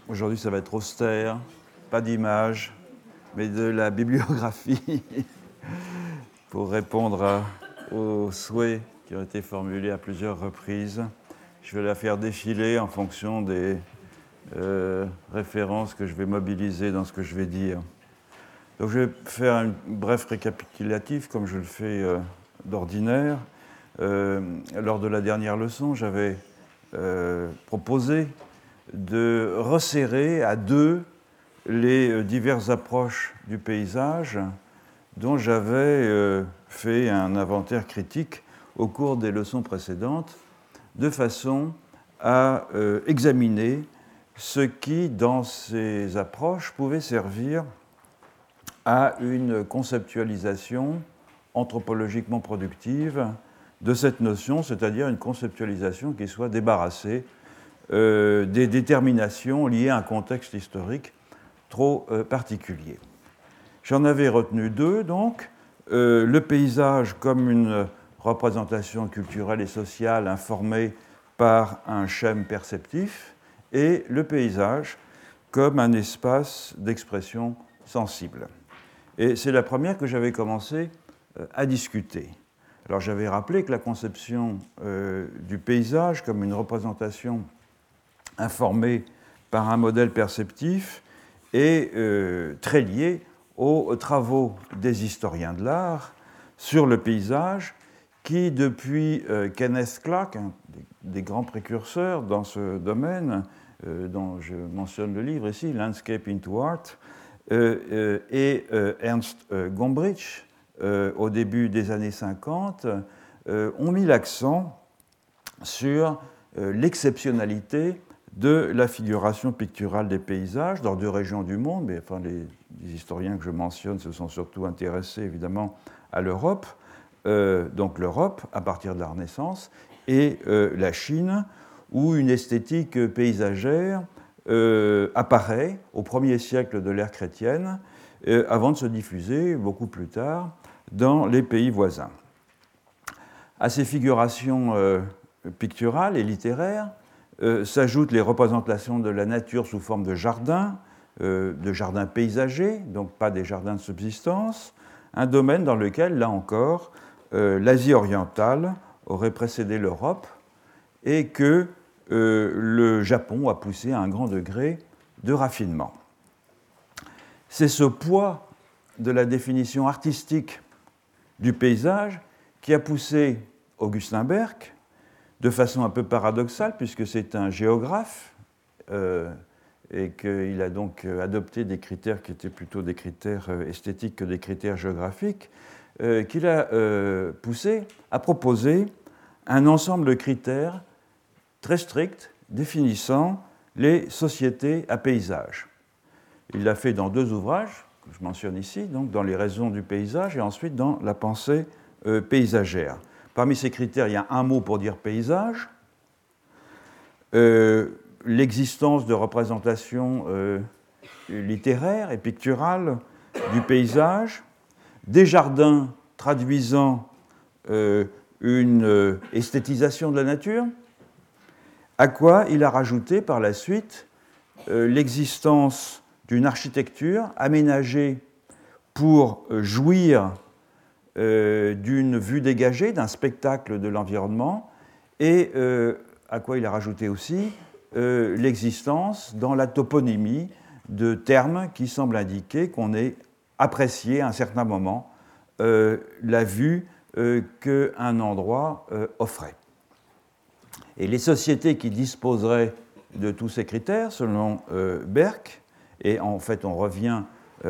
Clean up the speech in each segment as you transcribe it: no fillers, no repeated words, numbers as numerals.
Aujourd'hui, ça va être austère, pas d'image, mais de la bibliographie pour répondre aux souhaits qui ont été formulés à plusieurs reprises. Je vais la faire défiler en fonction des références que je vais mobiliser dans ce que je vais dire. Donc, je vais faire un bref récapitulatif, comme je le fais d'ordinaire. Lors de la dernière leçon, j'avais proposé de resserrer à deux les diverses approches du paysage dont j'avais fait un inventaire critique au cours des leçons précédentes, de façon à examiner ce qui, dans ces approches, pouvait servir à une conceptualisation anthropologiquement productive de cette notion, c'est-à-dire une conceptualisation qui soit débarrassée des déterminations liées à un contexte historique trop particulier. J'en avais retenu deux, donc, le paysage comme une représentation culturelle et sociale informée par un schème perceptif, et le paysage comme un espace d'expression sensible. Et c'est la première que j'avais commencé à discuter. Alors j'avais rappelé que la conception du paysage comme une représentation informée par un modèle perceptif est très liée aux travaux des historiens de l'art sur le paysage qui, depuis Kenneth Clark, un des grands précurseurs dans ce domaine, dont je mentionne le livre ici, Landscape into Art, et Ernst Gombrich, au début des années 50, ont mis l'accent sur l'exceptionnalité de la figuration picturale des paysages dans deux régions du monde, mais enfin, les historiens que je mentionne se sont surtout intéressés évidemment à l'Europe, donc l'Europe à partir de la Renaissance, et la Chine, où une esthétique paysagère apparaît au 1er siècle de l'ère chrétienne, avant de se diffuser beaucoup plus tard dans les pays voisins. À ces figurations picturales et littéraires s'ajoutent les représentations de la nature sous forme de jardins paysagers, donc pas des jardins de subsistance, un domaine dans lequel, là encore, l'Asie orientale aurait précédé l'Europe et que le Japon a poussé à un grand degré de raffinement. C'est ce poids de la définition artistique du paysage qui a poussé Augustin Berck, de façon un peu paradoxale, puisque c'est un géographe et qu'il a donc adopté des critères qui étaient plutôt des critères esthétiques que des critères géographiques, qu'il a poussé à proposer un ensemble de critères très stricts définissant les sociétés à paysage. Il l'a fait dans deux ouvrages, que je mentionne ici, donc dans Les raisons du paysage et ensuite dans La pensée paysagère. Parmi ces critères, il y a un mot pour dire paysage, l'existence de représentations littéraires et picturales du paysage, des jardins traduisant une esthétisation de la nature, à quoi il a rajouté par la suite l'existence d'une architecture aménagée pour jouir d'une vue dégagée, d'un spectacle de l'environnement, et à quoi il a rajouté aussi l'existence dans la toponymie de termes qui semblent indiquer qu'on ait apprécié à un certain moment la vue qu'un endroit offrait. Et les sociétés qui disposeraient de tous ces critères, selon Berck, et en fait on revient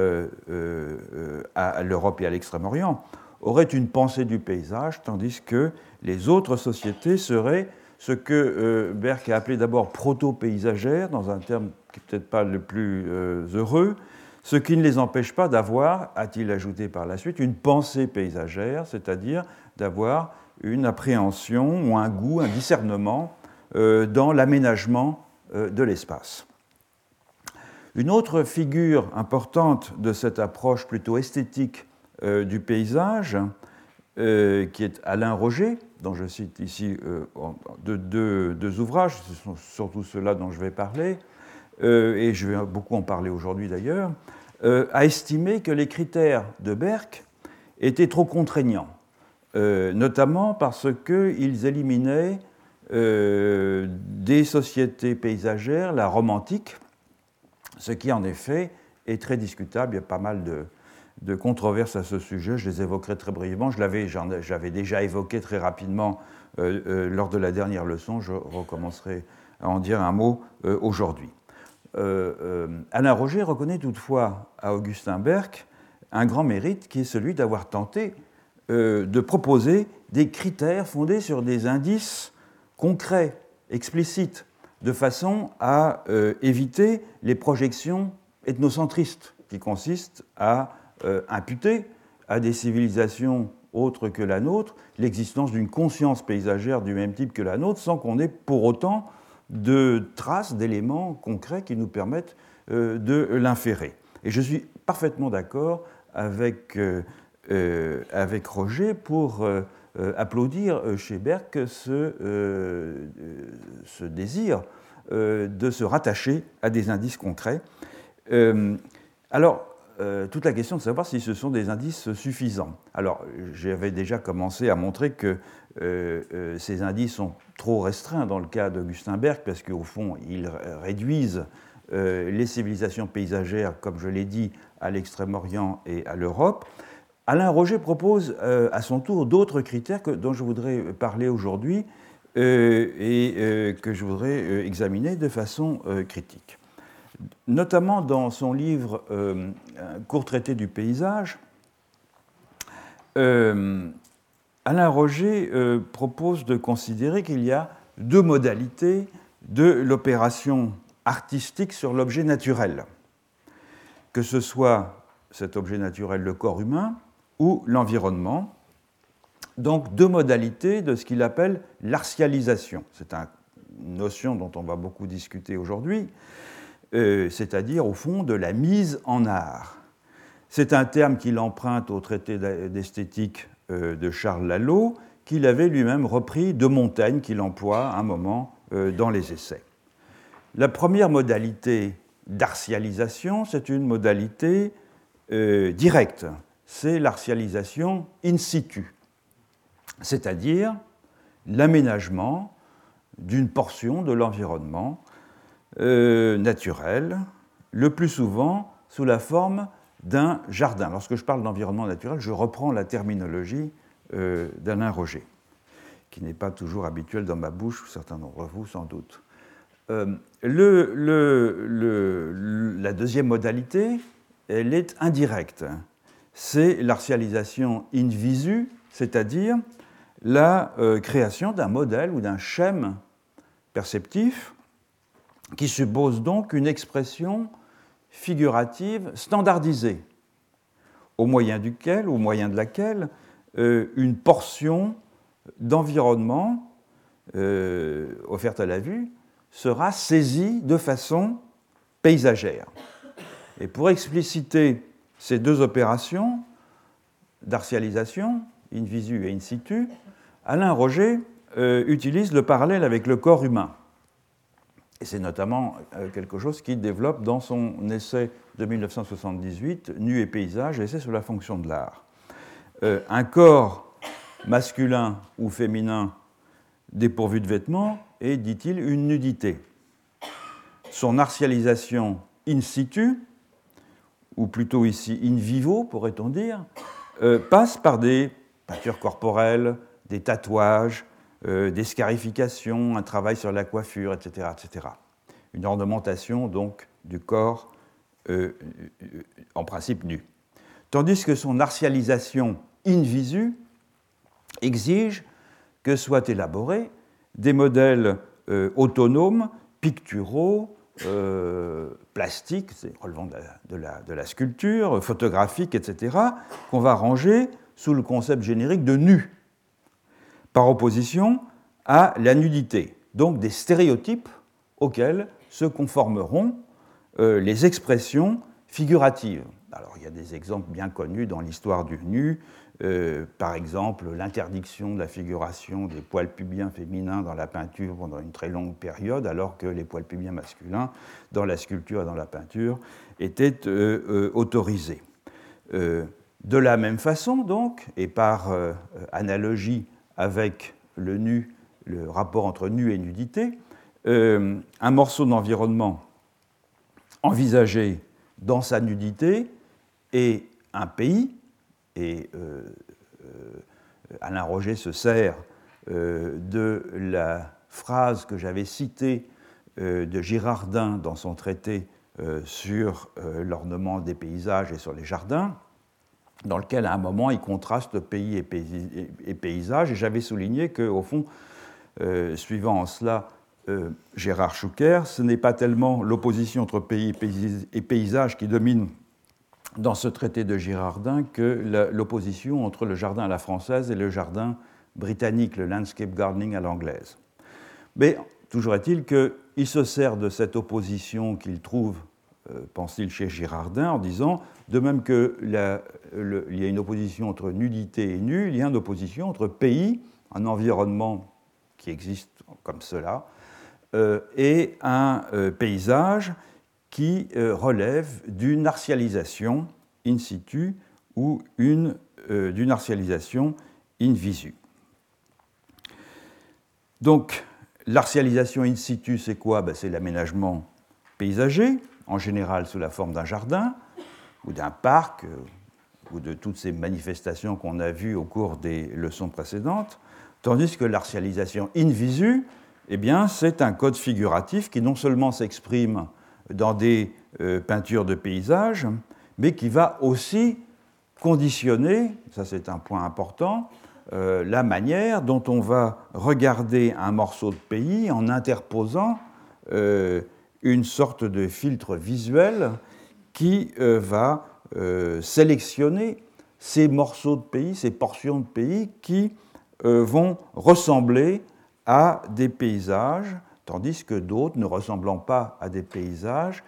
à l'Europe et à l'Extrême-Orient, auraient une pensée du paysage, tandis que les autres sociétés seraient ce que Berck a appelé d'abord proto-paysagères, dans un terme qui n'est peut-être pas le plus heureux, ce qui ne les empêche pas d'avoir, a-t-il ajouté par la suite, une pensée paysagère, c'est-à-dire d'avoir une appréhension ou un goût, un discernement dans l'aménagement de l'espace. Une autre figure importante de cette approche plutôt esthétique du paysage, qui est Alain Roger, dont je cite ici deux ouvrages, ce sont surtout ceux-là dont je vais parler, et je vais beaucoup en parler aujourd'hui d'ailleurs, a estimé que les critères de Berck étaient trop contraignants, notamment parce qu'ils éliminaient des sociétés paysagères, la Rome antique, ce qui en effet est très discutable. Il y a pas mal de controverses à ce sujet, je les évoquerai très brièvement. J'avais déjà évoqué très rapidement lors de la dernière leçon, je recommencerai à en dire un mot aujourd'hui. Alain Roger reconnaît toutefois à Augustin Berck un grand mérite qui est celui d'avoir tenté de proposer des critères fondés sur des indices concrets, explicites, de façon à éviter les projections ethnocentristes qui consistent à imputer à des civilisations autres que la nôtre l'existence d'une conscience paysagère du même type que la nôtre sans qu'on ait pour autant de traces, d'éléments concrets qui nous permettent de l'inférer. Et je suis parfaitement d'accord avec Roger pour applaudir chez Berck ce désir de se rattacher à des indices concrets. Alors, toute la question de savoir si ce sont des indices suffisants. Alors, j'avais déjà commencé à montrer que ces indices sont trop restreints dans le cas d'Augustin Berck, parce qu'au fond, ils réduisent les civilisations paysagères, comme je l'ai dit, à l'Extrême-Orient et à l'Europe. Alain Roger propose à son tour d'autres critères dont je voudrais parler aujourd'hui et que je voudrais examiner de façon critique. Notamment dans son livre Un court traité du paysage, Alain Roger propose de considérer qu'il y a deux modalités de l'opération artistique sur l'objet naturel, que ce soit cet objet naturel, le corps humain, ou l'environnement. Donc deux modalités de ce qu'il appelle l'artialisation. C'est une notion dont on va beaucoup discuter aujourd'hui, c'est-à-dire au fond de la mise en art. C'est un terme qu'il emprunte au traité d'esthétique de Charles Lalo, qu'il avait lui-même repris de Montaigne, qu'il emploie à un moment dans les essais. La première modalité d'artialisation, c'est une modalité directe. C'est l'artialisation in situ, c'est-à-dire l'aménagement d'une portion de l'environnement naturel, le plus souvent sous la forme d'un jardin. Lorsque je parle d'environnement naturel, je reprends la terminologie d'Alain Roger, qui n'est pas toujours habituelle dans ma bouche, certains d'entre vous sans doute. La deuxième modalité, elle est indirecte. C'est l'artialisation in visu, c'est-à-dire la création d'un modèle ou d'un schème perceptif qui suppose donc une expression figurative standardisée, au moyen de laquelle une portion d'environnement offerte à la vue sera saisie de façon paysagère. Et pour expliciter ces deux opérations d'artialisation, in visu et in situ, Alain Roger utilise le parallèle avec le corps humain. Et c'est notamment quelque chose qu'il développe dans son essai de 1978, Nu et paysage, essai sur la fonction de l'art. Un corps masculin ou féminin dépourvu de vêtements est, dit-il, une nudité. Son artialisation in situ, ou plutôt ici in vivo, pourrait-on dire, passe par des peintures corporelles, des tatouages, des scarifications, un travail sur la coiffure, etc., etc. Une ornementation, donc, du corps, en principe nu. Tandis que son artialisation in visu exige que soient élaborés des modèles autonomes, picturaux, plastiques, relevant de la sculpture, photographiques, etc., qu'on va ranger sous le concept générique de nu, par opposition à la nudité, donc des stéréotypes auxquels se conformeront les expressions figurative. Alors, il y a des exemples bien connus dans l'histoire du nu, par exemple l'interdiction de la figuration des poils pubiens féminins dans la peinture pendant une très longue période, alors que les poils pubiens masculins, dans la sculpture et dans la peinture, étaient autorisés. De la même façon, donc, et par analogie avec le nu, le rapport entre nu et nudité, un morceau d'environnement envisagé dans sa nudité et un pays, et Alain Roger se sert de la phrase que j'avais citée de Girardin dans son traité sur l'ornement des paysages et sur les jardins, dans lequel à un moment il contraste pays et paysage, et j'avais souligné qu'au fond, suivant en cela Gérard Schucker, ce n'est pas tellement l'opposition entre pays et paysage qui domine dans ce traité de Girardin que l'opposition entre le jardin à la française et le jardin britannique, le landscape gardening à l'anglaise. Mais toujours est-il qu'il se sert de cette opposition qu'il trouve, pense-t-il, chez Girardin, en disant, de même qu'il y a une opposition entre nudité et nu, il y a une opposition entre pays, un environnement qui existe comme cela, et un paysage qui relève d'une artialisation in situ ou d'une artialisation in visu. Donc, l'artialisation in situ, c'est quoi? C'est l'aménagement paysager, en général sous la forme d'un jardin ou d'un parc, ou de toutes ces manifestations qu'on a vues au cours des leçons précédentes, tandis que l'artialisation in visu, eh bien, c'est un code figuratif qui non seulement s'exprime dans des peintures de paysages, mais qui va aussi conditionner, ça c'est un point important, la manière dont on va regarder un morceau de pays en interposant une sorte de filtre visuel qui va sélectionner ces morceaux de pays, ces portions de pays qui vont ressembler à des paysages, tandis que d'autres, ne ressemblant pas à des paysages,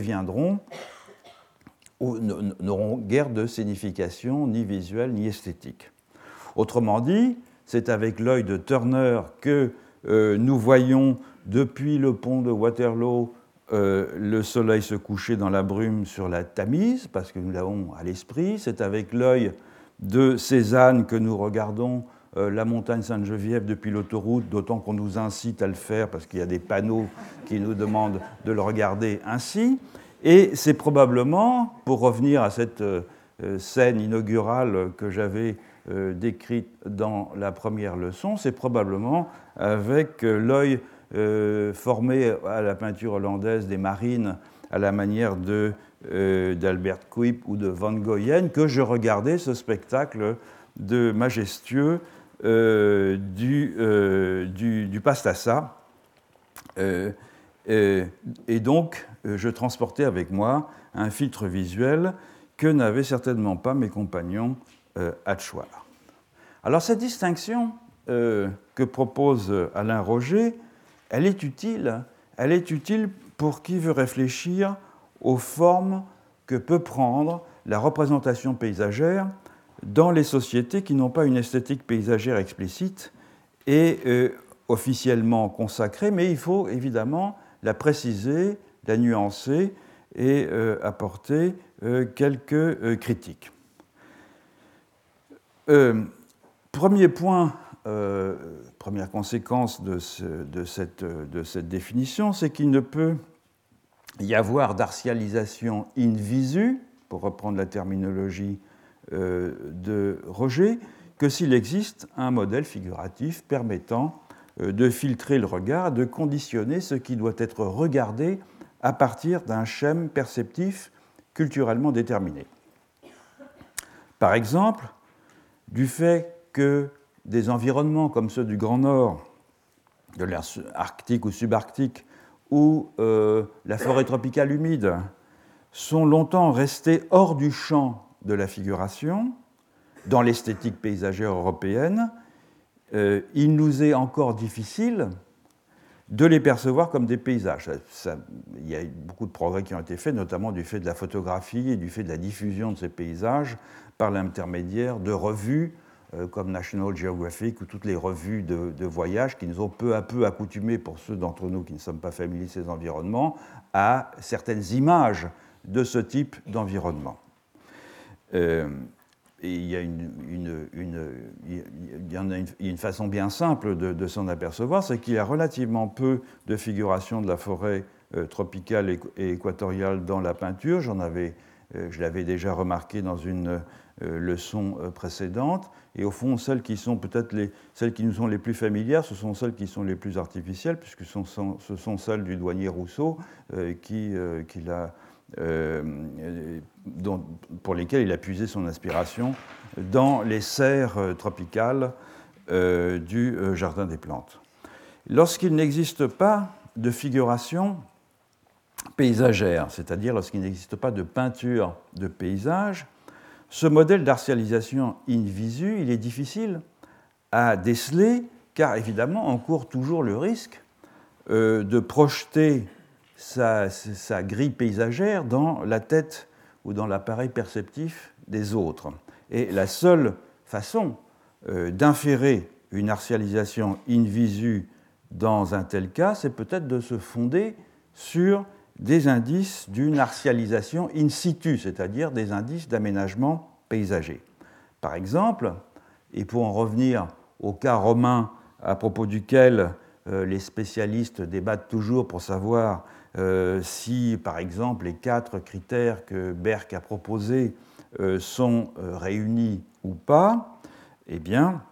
n'auront guère de signification ni visuelle ni esthétique. Autrement dit, c'est avec l'œil de Turner que nous voyons depuis le pont de Waterloo le soleil se coucher dans la brume sur la Tamise, parce que nous l'avons à l'esprit. C'est avec l'œil de Cézanne que nous regardons la montagne Sainte-Geneviève depuis l'autoroute, d'autant qu'on nous incite à le faire parce qu'il y a des panneaux qui nous demandent de le regarder ainsi. Et c'est probablement, pour revenir à cette scène inaugurale que j'avais décrite dans la première leçon, c'est probablement avec l'œil formé à la peinture hollandaise des marines à la manière d'Albert Cuyp ou de Van Goyen que je regardais ce spectacle de majestueux du Pastassa. Et donc, je transportais avec moi un filtre visuel que n'avaient certainement pas mes compagnons à Tchouar. Alors, cette distinction que propose Alain Roger, elle est utile pour qui veut réfléchir aux formes que peut prendre la représentation paysagère dans les sociétés qui n'ont pas une esthétique paysagère explicite et officiellement consacrée, mais il faut évidemment la préciser, la nuancer et apporter quelques critiques. Premier point, première conséquence de cette définition, c'est qu'il ne peut y avoir d'artialisation in visu, pour reprendre la terminologie de Roger, que s'il existe un modèle figuratif permettant de filtrer le regard, de conditionner ce qui doit être regardé à partir d'un schème perceptif culturellement déterminé. Par exemple, du fait que des environnements comme ceux du Grand Nord, de l'air arctique ou subarctique, ou la forêt tropicale humide, sont longtemps restés hors du champ de la figuration, dans l'esthétique paysagère européenne, il nous est encore difficile de les percevoir comme des paysages. Il y a beaucoup de progrès qui ont été faits, notamment du fait de la photographie et du fait de la diffusion de ces paysages par l'intermédiaire de revues comme National Geographic ou toutes les revues de voyage qui nous ont peu à peu accoutumés, pour ceux d'entre nous qui ne sommes pas familiers de ces environnements, à certaines images de ce type d'environnement. Et il y a une façon bien simple de s'en apercevoir, c'est qu'il y a relativement peu de figuration de la forêt tropicale et équatoriale dans la peinture. Je l'avais déjà remarqué dans une leçon précédente. Et au fond, celles qui sont peut-être celles qui nous sont les plus familières, ce sont celles qui sont les plus artificielles, puisque ce sont celles du douanier Rousseau pour lesquelles il a puisé son inspiration dans les serres tropicales du Jardin des plantes. Lorsqu'il n'existe pas de figuration paysagère, c'est-à-dire lorsqu'il n'existe pas de peinture de paysage, ce modèle d'artialisation in visu, il est difficile à déceler, car évidemment, on court toujours le risque de projeter sa grille paysagère dans la tête ou dans l'appareil perceptif des autres. Et la seule façon d'inférer une artialisation in visu dans un tel cas, c'est peut-être de se fonder sur des indices d'une artialisation in situ, c'est-à-dire des indices d'aménagement paysager. Par exemple, et pour en revenir au cas romain à propos duquel les spécialistes débattent toujours pour savoir si, par exemple, les 4 critères que Berck a proposés sont réunis ou pas, eh bien,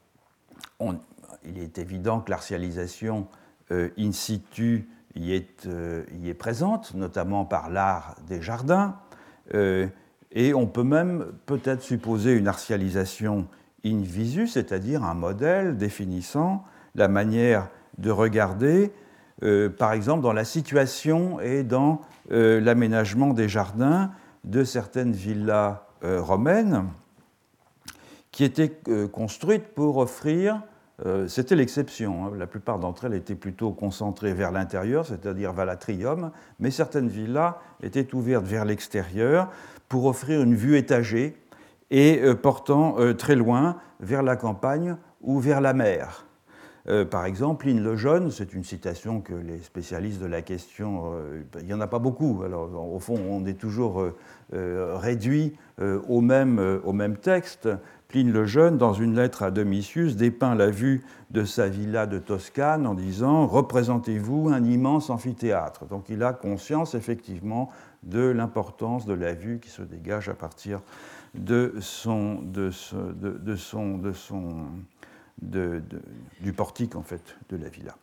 il est évident que l'artialisation in situ y est présente, notamment par l'art des jardins, et on peut même peut-être supposer une artialisation in visu, c'est-à-dire un modèle définissant la manière de regarder, par exemple, dans la situation et dans l'aménagement des jardins de certaines villas romaines qui étaient construites pour offrir. C'était l'exception. La plupart d'entre elles étaient plutôt concentrées vers l'intérieur, c'est-à-dire vers l'atrium, mais certaines villas étaient ouvertes vers l'extérieur pour offrir une vue étagée et portant très loin vers la campagne ou vers la mer. Par exemple, Pline le Jeune, c'est une citation que les spécialistes de la question, il n'y en a pas beaucoup, alors au fond on est toujours réduit au même texte. Pline le Jeune, dans une lettre à Domitius, dépeint la vue de sa villa de Toscane en disant « Représentez-vous un immense amphithéâtre ». Donc il a conscience effectivement de l'importance de la vue qui se dégage à partir du portique en fait, de la villa.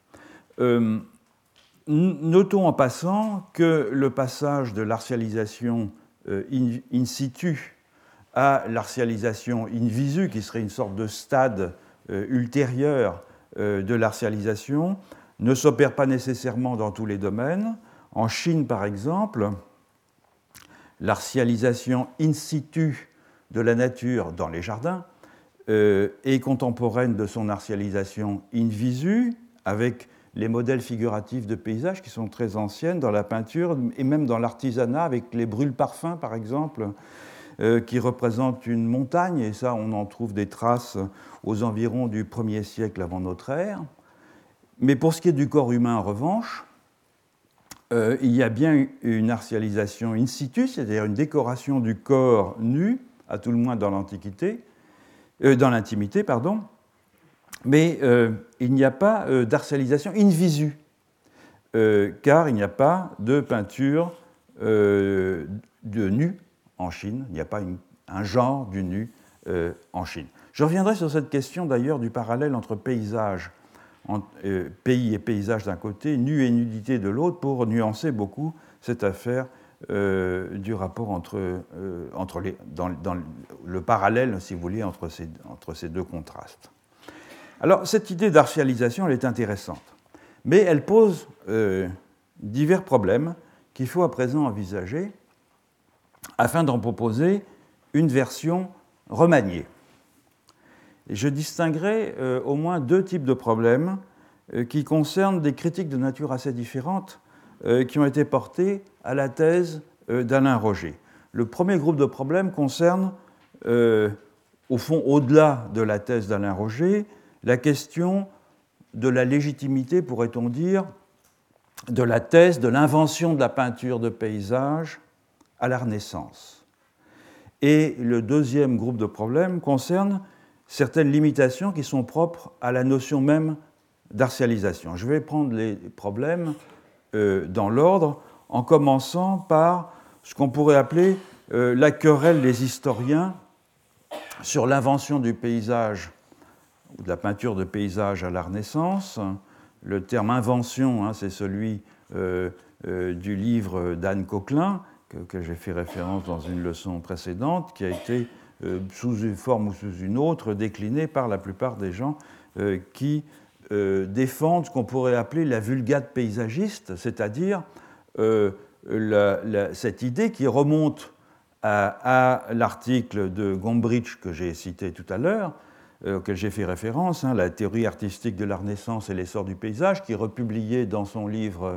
Notons en passant que le passage de l'artialisation in situ à l'artialisation in visu, qui serait une sorte de stade ultérieur de l'artialisation, ne s'opère pas nécessairement dans tous les domaines. En Chine, par exemple, l'artialisation in situ de la nature dans les jardins est contemporaine de son artialisation in visu, avec les modèles figuratifs de paysages qui sont très anciennes dans la peinture et même dans l'artisanat, avec les brûle-parfums, par exemple, qui représentent une montagne, et ça, on en trouve des traces aux environs du 1er siècle avant notre ère. Mais pour ce qui est du corps humain, en revanche, il y a bien une artialisation in situ, c'est-à-dire une décoration du corps nu, à tout le moins dans l'Antiquité, dans l'intimité, pardon, mais il n'y a pas d'artialisation in visu, car il n'y a pas de peinture de nu en Chine, il n'y a pas un genre du nu en Chine. Je reviendrai sur cette question d'ailleurs du parallèle entre paysage, pays et paysage d'un côté, nu et nudité de l'autre, pour nuancer beaucoup cette affaire du rapport dans le parallèle, si vous voulez, entre ces deux contrastes. Alors, cette idée d'artialisation, elle est intéressante, mais elle pose divers problèmes qu'il faut à présent envisager afin d'en proposer une version remaniée. Et je distinguerai au moins 2 types de problèmes qui concernent des critiques de nature assez différentes qui ont été portées à la thèse d'Alain Roger. Le premier groupe de problèmes concerne, au fond, au-delà de la thèse d'Alain Roger, la question de la légitimité, pourrait-on dire, de la thèse de l'invention de la peinture de paysage à la Renaissance. Et le deuxième groupe de problèmes concerne certaines limitations qui sont propres à la notion même d'artialisation. Je vais prendre les problèmes dans l'ordre, en commençant par ce qu'on pourrait appeler la querelle des historiens sur l'invention du paysage ou de la peinture de paysage à la Renaissance. Le terme invention, c'est celui du livre d'Anne Coquelin, que j'ai fait référence dans une leçon précédente, qui a été, sous une forme ou sous une autre, décliné par la plupart des gens qui défendent ce qu'on pourrait appeler la vulgate paysagiste, c'est-à-dire cette idée qui remonte à l'article de Gombrich que j'ai cité tout à l'heure, auquel j'ai fait référence, la théorie artistique de la Renaissance et l'essor du paysage, qui est republié dans son livre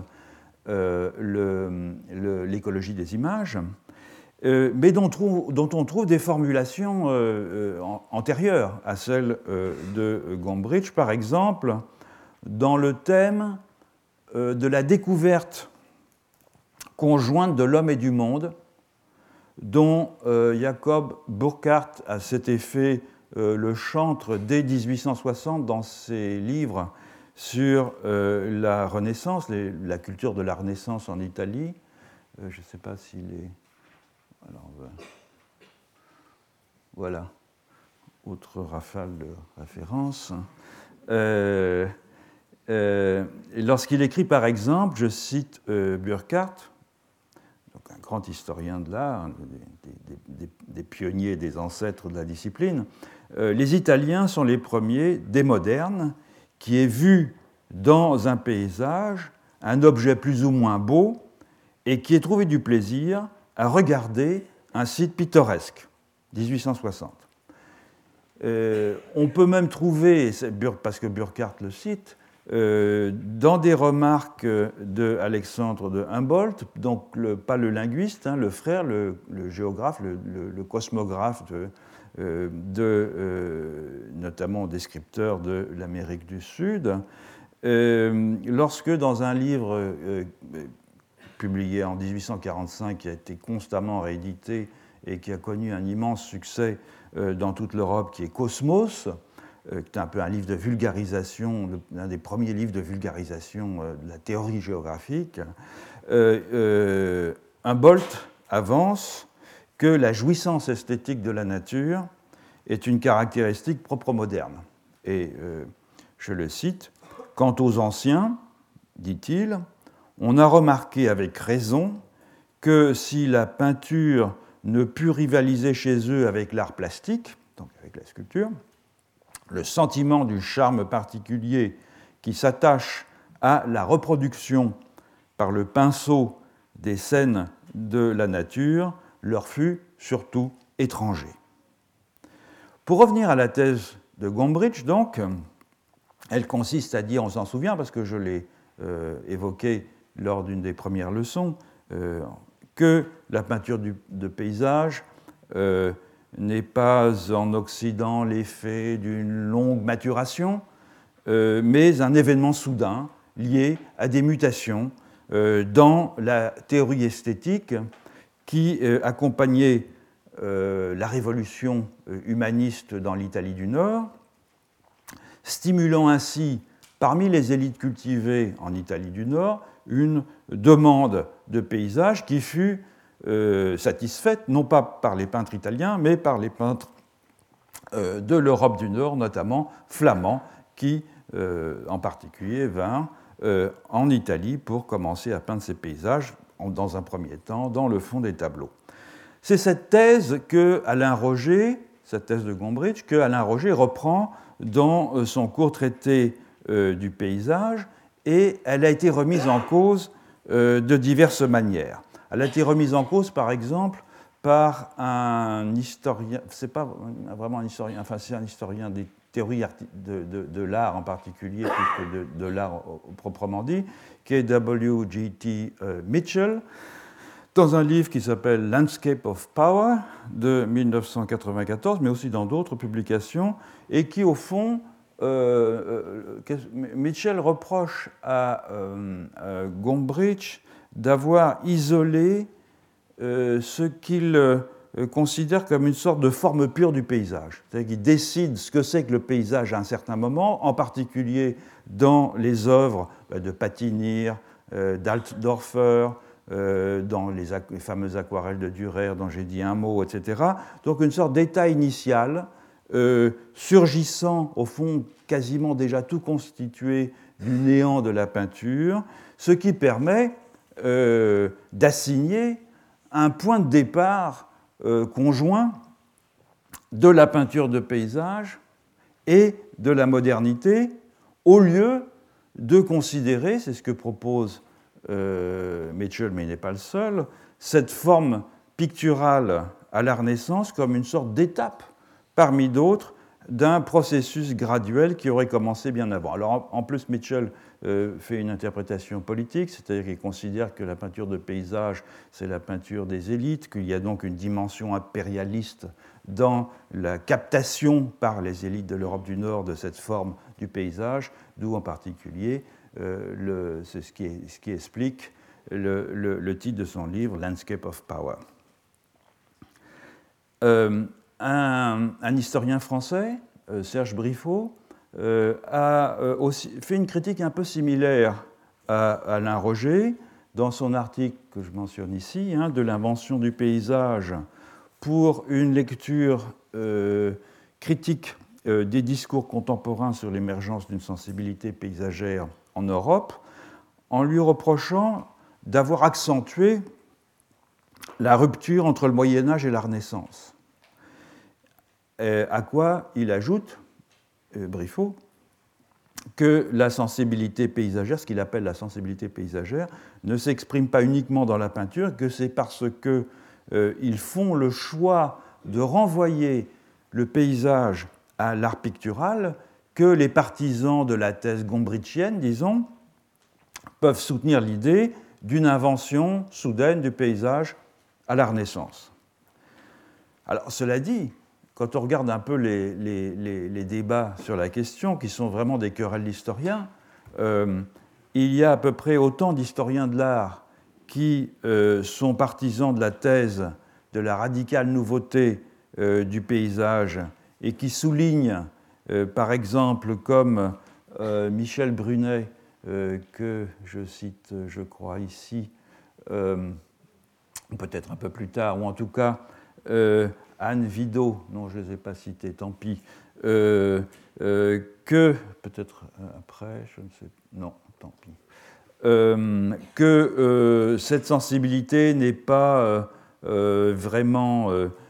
L'écologie des images, mais dont on trouve des formulations antérieures à celles de Gombrich, par exemple, dans le thème de la découverte conjointe de l'homme et du monde, dont Jacob Burckhardt a cet effet le chantre dès 1860 dans ses livres sur la Renaissance, la culture de la Renaissance en Italie. Je ne sais pas s'il est... Alors, voilà, autre rafale de références. Lorsqu'il écrit, par exemple, je cite Burckhardt, donc un grand historien de l'art, des pionniers, des ancêtres de la discipline, les Italiens sont les premiers, des modernes, qui aient vu dans un paysage un objet plus ou moins beau et qui aient trouvé du plaisir à regarder un site pittoresque, 1860. On peut même trouver, parce que Burckhardt le cite, dans des remarques de Alexandre de Humboldt, donc pas le linguiste, le frère, le géographe, le cosmographe, notamment descripteur de l'Amérique du Sud, lorsque dans un livre publié en 1845, qui a été constamment réédité et qui a connu un immense succès dans toute l'Europe, qui est Cosmos, qui est un peu un livre de vulgarisation, l'un des premiers livres de vulgarisation de la théorie géographique, Humboldt avance que la jouissance esthétique de la nature est une caractéristique propre aux modernes. Et je le cite, « Quant aux anciens, dit-il, on a remarqué avec raison que si la peinture ne put rivaliser chez eux avec l'art plastique, donc avec la sculpture, le sentiment du charme particulier qui s'attache à la reproduction par le pinceau des scènes de la nature leur fut surtout étranger. » Pour revenir à la thèse de Gombrich, donc, elle consiste à dire, on s'en souvient parce que je l'ai évoqué lors d'une des premières leçons, que la peinture de paysage n'est pas en Occident l'effet d'une longue maturation, mais un événement soudain lié à des mutations dans la théorie esthétique qui accompagnait la révolution humaniste dans l'Italie du Nord, stimulant ainsi, parmi les élites cultivées en Italie du Nord, une demande de paysage qui fut satisfaite, non pas par les peintres italiens, mais par les peintres de l'Europe du Nord, notamment flamands, qui, en particulier, vinrent en Italie pour commencer à peindre ces paysages, dans un premier temps, dans le fond des tableaux. C'est cette thèse que Alain Roger, cette thèse de Gombrich, que Alain Roger reprend dans son court traité du paysage, et elle a été remise en cause de diverses manières. Elle a été remise en cause, par exemple, par un historien, c'est pas vraiment un historien, enfin c'est un historien théorie de l'art en particulier, plus que de l'art proprement dit, qui est W.G.T. Mitchell, dans un livre qui s'appelle Landscape of Power de 1994, mais aussi dans d'autres publications, et qui, au fond, Mitchell reproche à Gombrich d'avoir isolé ce qu'il considère comme une sorte de forme pure du paysage. C'est-à-dire qu'il décide ce que c'est que le paysage à un certain moment, en particulier dans les œuvres de Patinir, d'Altdorfer, dans les fameuses aquarelles de Dürer dont j'ai dit un mot, etc. Donc une sorte d'état initial surgissant, au fond, quasiment déjà tout constitué du néant de la peinture, ce qui permet d'assigner un point de départ conjoint de la peinture de paysage et de la modernité, au lieu de considérer, c'est ce que propose Mitchell, mais il n'est pas le seul, cette forme picturale à la Renaissance comme une sorte d'étape parmi d'autres d'un processus graduel qui aurait commencé bien avant. Alors en plus, Mitchell fait une interprétation politique, c'est-à-dire qu'il considère que la peinture de paysage, c'est la peinture des élites, qu'il y a donc une dimension impérialiste dans la captation par les élites de l'Europe du Nord de cette forme du paysage, d'où en particulier, c'est ce qui explique le titre de son livre, Landscape of Power. Un historien français, Serge Briffaut, a aussi fait une critique un peu similaire à Alain Roger dans son article que je mentionne ici, de l'invention du paysage pour une lecture critique des discours contemporains sur l'émergence d'une sensibilité paysagère en Europe, en lui reprochant d'avoir accentué la rupture entre le Moyen-Âge et la Renaissance. À quoi il ajoute, Briffaut, que la sensibilité paysagère, ce qu'il appelle la sensibilité paysagère, ne s'exprime pas uniquement dans la peinture, que c'est parce qu'ils font le choix de renvoyer le paysage à l'art pictural que les partisans de la thèse gombrichienne, disons, peuvent soutenir l'idée d'une invention soudaine du paysage à la Renaissance. Alors, cela dit, quand on regarde un peu les débats sur la question, qui sont vraiment des querelles d'historiens, il y a à peu près autant d'historiens de l'art qui sont partisans de la thèse de la radicale nouveauté du paysage et qui soulignent, par exemple, comme Michel Brunet, que je cite, je crois, ici, peut-être un peu plus tard, ou en tout cas Anne Vidot, non, je ne les ai pas cités, tant pis, que, peut-être après, je ne sais, non, tant pis, que cette sensibilité n'est pas vraiment,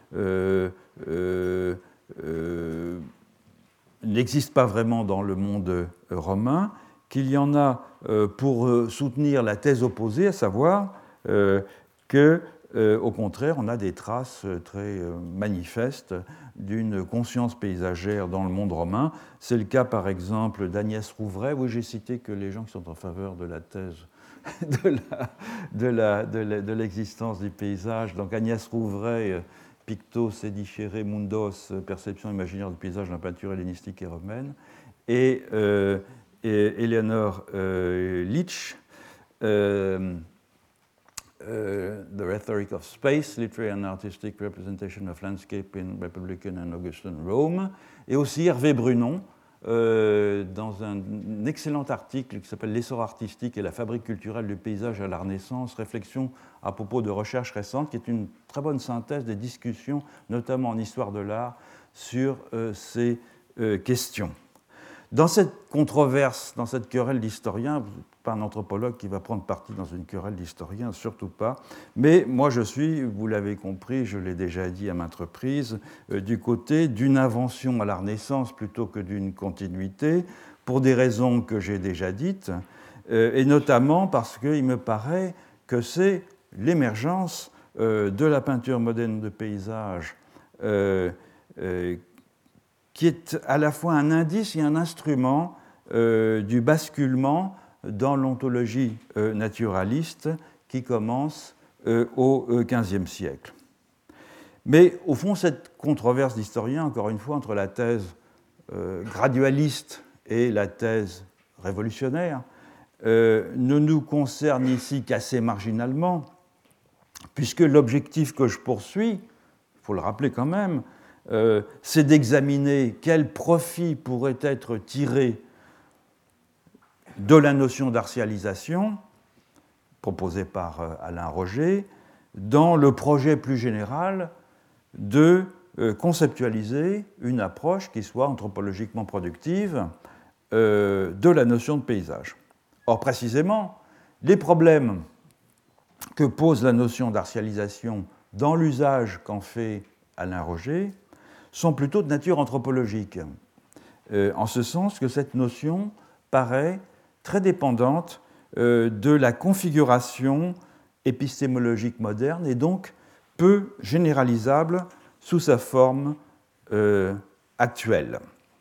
n'existe pas vraiment dans le monde romain, qu'il y en a pour soutenir la thèse opposée, à savoir que, au contraire, on a des traces très manifestes d'une conscience paysagère dans le monde romain. C'est le cas, par exemple, d'Agnès Rouvray. Oui, j'ai cité que les gens qui sont en faveur de la thèse de l'existence du paysage. Donc Agnès Rouvray, Picto sedicere mundos, perception imaginaire du paysage dans la peinture hellénistique et romaine, et Eleanor Leach, The Rhetoric of Space, Literary and Artistic Representation of Landscape in Republican and Augustan Rome, et aussi Hervé Brunon, dans un excellent article qui s'appelle L'essor artistique et la fabrique culturelle du paysage à la Renaissance, réflexion à propos de recherches récentes, qui est une très bonne synthèse des discussions, notamment en histoire de l'art, sur ces questions. Dans cette controverse, dans cette querelle d'historiens, pas un anthropologue qui va prendre parti dans une querelle d'historiens, surtout pas, mais moi je suis, vous l'avez compris, je l'ai déjà dit à maintes reprises, du côté d'une invention à la Renaissance plutôt que d'une continuité, pour des raisons que j'ai déjà dites, et notamment parce qu'il me paraît que c'est l'émergence de la peinture moderne de paysage qui est à la fois un indice et un instrument du basculement dans l'ontologie naturaliste qui commence au XVe siècle. Mais au fond, cette controverse d'historiens, encore une fois, entre la thèse gradualiste et la thèse révolutionnaire, ne nous concerne ici qu'assez marginalement, puisque l'objectif que je poursuis, il faut le rappeler quand même, c'est d'examiner quel profit pourrait être tiré de la notion d'artialisation proposée par Alain Roger dans le projet plus général de conceptualiser une approche qui soit anthropologiquement productive de la notion de paysage. Or, précisément, les problèmes que pose la notion d'artialisation dans l'usage qu'en fait Alain Roger sont plutôt de nature anthropologique, en ce sens que cette notion paraît très dépendante de la configuration épistémologique moderne et donc peu généralisable sous sa forme actuelle.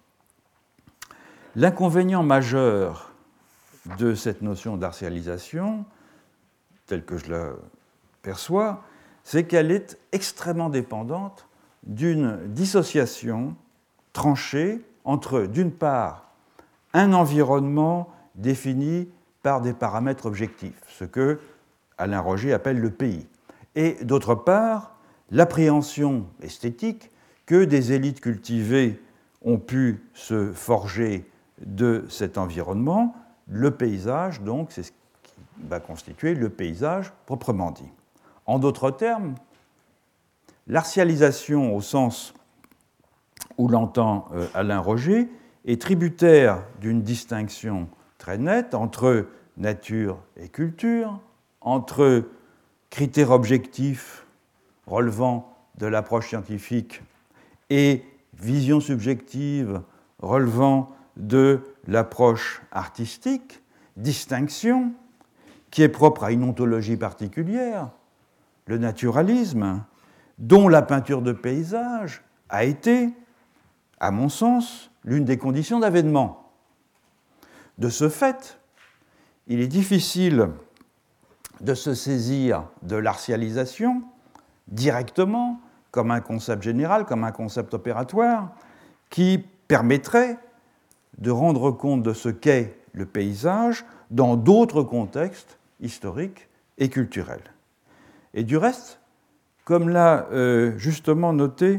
L'inconvénient majeur de cette notion d'artialisation, telle que je la perçois, c'est qu'elle est extrêmement dépendante d'une dissociation tranchée entre, d'une part, un environnement défini par des paramètres objectifs, ce que Alain Roger appelle le pays, et d'autre part, l'appréhension esthétique que des élites cultivées ont pu se forger de cet environnement, le paysage, donc, c'est ce qui va constituer le paysage proprement dit. En d'autres termes, l'artialisation, au sens où l'entend Alain Roger, est tributaire d'une distinction très nette entre nature et culture, entre critères objectifs relevant de l'approche scientifique et vision subjective relevant de l'approche artistique, distinction qui est propre à une ontologie particulière, le naturalisme, dont la peinture de paysage a été, à mon sens, l'une des conditions d'avènement. De ce fait, il est difficile de se saisir de l'artialisation directement, comme un concept général, comme un concept opératoire, qui permettrait de rendre compte de ce qu'est le paysage dans d'autres contextes historiques et culturels. Et du reste, comme l'a justement noté